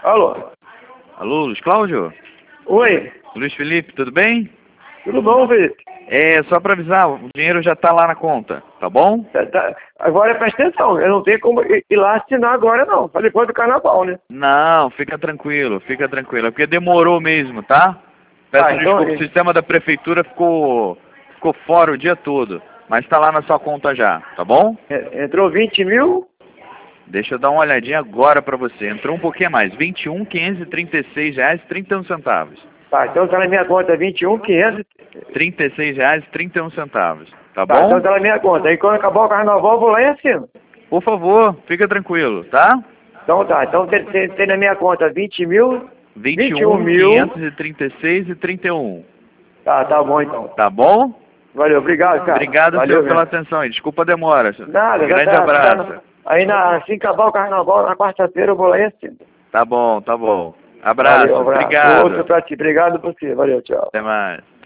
Alô? Alô, Luiz Cláudio? Oi? Luiz Felipe, tudo bem? Tudo bom, Felipe? É, só para avisar, o dinheiro já tá lá na conta, tá bom? Agora presta atenção, eu não tenho como ir lá assinar agora não, só depois do carnaval, né? Não, fica tranquilo, é porque demorou mesmo, tá? Peço Então, desculpa, o sistema da prefeitura ficou fora o dia todo, mas tá lá na sua conta já, tá bom? entrou 20 mil? Deixa eu dar uma olhadinha agora para você, entrou um pouquinho a mais, R$ 21.536,31. Tá, então tá na minha conta 21.500. R$ 36,31, tá Tá, bom? então tá na minha conta. Aí quando acabar o carnaval eu vou lá e assino. Por favor, fica tranquilo, tá? Então tá, então tem na minha conta 20 mil. 21.536,31. Tá bom então. Tá bom? Valeu, obrigado, cara. Obrigado, Valeu, senhor, pela mesmo. atenção aí. Desculpa a demora. Nada, Um grande já abraço. Aí assim que acabar o carnaval, na quarta-feira eu vou lá e assino. Tá bom, tá bom. Abraço, Valeu, abraço. obrigado. Outro pra ti, obrigado por você. Valeu, tchau. Até mais.